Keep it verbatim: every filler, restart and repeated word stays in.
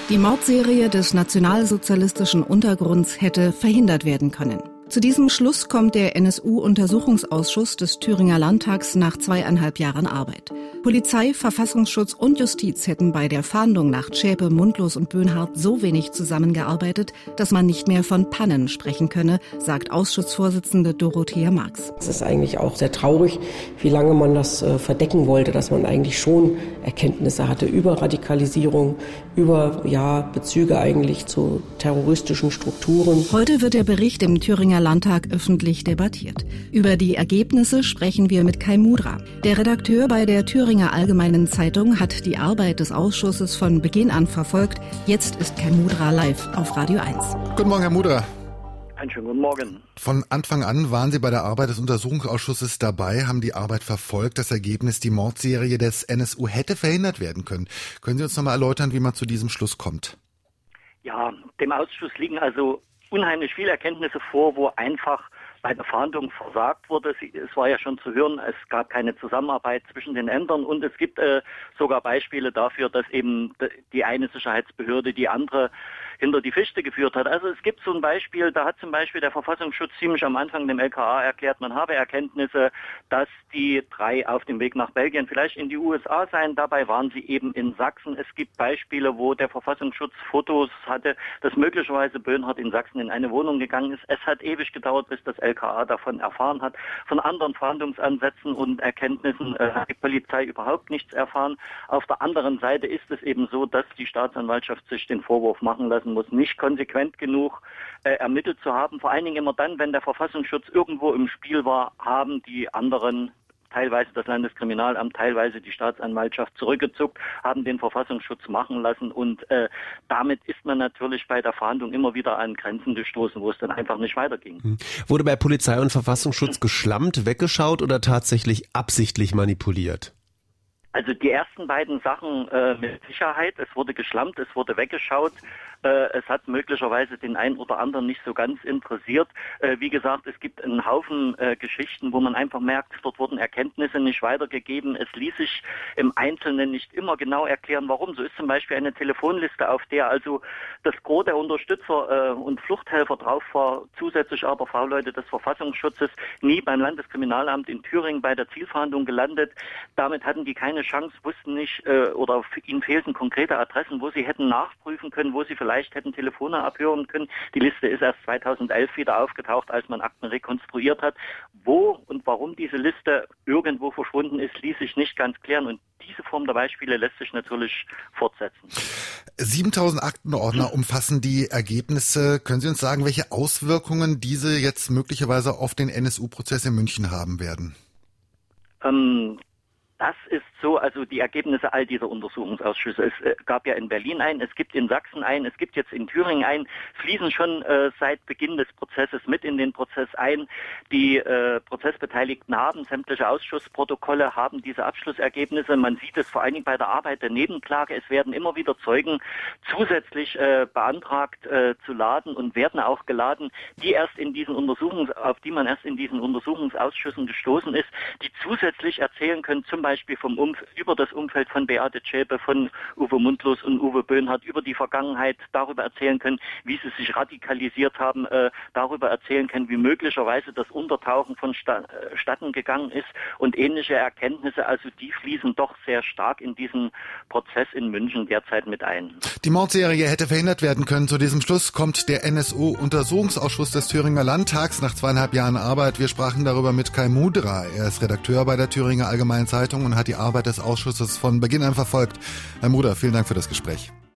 Die Mordserie des nationalsozialistischen Untergrunds hätte verhindert werden können. Zu diesem Schluss kommt der N S U-Untersuchungsausschuss des Thüringer Landtags nach zweieinhalb Jahren Arbeit. Polizei, Verfassungsschutz und Justiz hätten bei der Fahndung nach Zschäpe, Mundlos und Böhnhardt so wenig zusammengearbeitet, dass man nicht mehr von Pannen sprechen könne, sagt Ausschussvorsitzende Dorothea Marx. Es ist eigentlich auch sehr traurig, wie lange man das äh, verdecken wollte, dass man eigentlich schon Erkenntnisse hatte über Radikalisierung, über ja, Bezüge eigentlich zu terroristischen Strukturen. Heute wird der Bericht im Thüringer Landtag öffentlich debattiert. Über die Ergebnisse sprechen wir mit Kai Mudra. Der Redakteur bei der Thüringer Allgemeinen Zeitung hat die Arbeit des Ausschusses von Beginn an verfolgt. Jetzt ist Kai Mudra live auf Radio eins. Guten Morgen, Herr Mudra. Einen schönen guten Morgen. Von Anfang an waren Sie bei der Arbeit des Untersuchungsausschusses dabei, haben die Arbeit verfolgt. Das Ergebnis, die Mordserie des N S U hätte verhindert werden können. Können Sie uns noch mal erläutern, wie man zu diesem Schluss kommt? Ja, dem Ausschuss liegen also unheimlich viele Erkenntnisse vor, wo einfach bei der Fahndung versagt wurde. Es war ja schon zu hören, es gab keine Zusammenarbeit zwischen den Ämtern und es gibt äh, sogar Beispiele dafür, dass eben die eine Sicherheitsbehörde die andere hinter die Fichte geführt hat. Also es gibt so ein Beispiel, da hat zum Beispiel der Verfassungsschutz ziemlich am Anfang dem L K A erklärt, man habe Erkenntnisse, dass die drei auf dem Weg nach Belgien vielleicht in die U S A seien. Dabei waren sie eben in Sachsen. Es gibt Beispiele, wo der Verfassungsschutz Fotos hatte, dass möglicherweise Böhnhardt in Sachsen in eine Wohnung gegangen ist. Es hat ewig gedauert, bis das L K A davon erfahren hat. Von anderen Fahndungsansätzen und Erkenntnissen äh, hat die Polizei überhaupt nichts erfahren. Auf der anderen Seite ist es eben so, dass die Staatsanwaltschaft sich den Vorwurf machen lassen muss, nicht konsequent genug äh, ermittelt zu haben. Vor allen Dingen immer dann, wenn der Verfassungsschutz irgendwo im Spiel war, haben die anderen, teilweise das Landeskriminalamt, teilweise die Staatsanwaltschaft zurückgezuckt, haben den Verfassungsschutz machen lassen und äh, damit ist man natürlich bei der Fahndung immer wieder an Grenzen gestoßen, wo es dann einfach nicht weiterging. Hm. Wurde bei Polizei und Verfassungsschutz geschlammt, weggeschaut oder tatsächlich absichtlich manipuliert? Also die ersten beiden Sachen äh, mit Sicherheit. Es wurde geschlampt, es wurde weggeschaut. Äh, es hat möglicherweise den einen oder anderen nicht so ganz interessiert. Äh, wie gesagt, es gibt einen Haufen äh, Geschichten, wo man einfach merkt, dort wurden Erkenntnisse nicht weitergegeben. Es ließ sich im Einzelnen nicht immer genau erklären, warum. So ist zum Beispiel eine Telefonliste, auf der also das Gros der Unterstützer äh, und Fluchthelfer drauf war, zusätzlich aber V-Leute des Verfassungsschutzes, nie beim Landeskriminalamt in Thüringen bei der Zielfahndung gelandet. Damit hatten die keine Chance, wussten nicht äh, oder ihnen fehlten konkrete Adressen, wo sie hätten nachprüfen können, wo sie vielleicht hätten Telefone abhören können. Die Liste ist erst zweitausendelf wieder aufgetaucht, als man Akten rekonstruiert hat. Wo und warum diese Liste irgendwo verschwunden ist, ließ sich nicht ganz klären und diese Form der Beispiele lässt sich natürlich fortsetzen. siebentausend Aktenordner umfassen die Ergebnisse. Können Sie uns sagen, welche Auswirkungen diese jetzt möglicherweise auf den N S U-Prozess in München haben werden? Ähm, Das ist so, also die Ergebnisse all dieser Untersuchungsausschüsse. Es äh, gab ja in Berlin einen, es gibt in Sachsen einen, es gibt jetzt in Thüringen einen, fließen schon äh, seit Beginn des Prozesses mit in den Prozess ein. Die äh, Prozessbeteiligten haben sämtliche Ausschussprotokolle, haben diese Abschlussergebnisse. Man sieht es vor allen Dingen bei der Arbeit der Nebenklage. Es werden immer wieder Zeugen zusätzlich äh, beantragt äh, zu laden und werden auch geladen, die erst in diesen Untersuchungs, auf die man erst in diesen Untersuchungsausschüssen gestoßen ist, die zusätzlich erzählen können, zum Beispiel vom Umf- über das Umfeld von Beate Zschäpe, von Uwe Mundlos und Uwe Böhnhardt, über die Vergangenheit, darüber erzählen können, wie sie sich radikalisiert haben, äh, darüber erzählen können, wie möglicherweise das Untertauchen vonstatten gegangen ist und ähnliche Erkenntnisse, also die fließen doch sehr stark in diesen Prozess in München derzeit mit ein. Die Mordserie hätte verhindert werden können. Zu diesem Schluss kommt der N S U-Untersuchungsausschuss des Thüringer Landtags nach zweieinhalb Jahren Arbeit. Wir sprachen darüber mit Kai Mudra. Er ist Redakteur bei der Thüringer Allgemeinen Zeitung und hat die Arbeit des Ausschusses von Beginn an verfolgt. Herr Mudra, vielen Dank für das Gespräch.